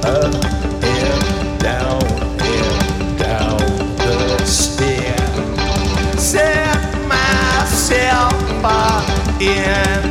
up and down the stair. Set myself in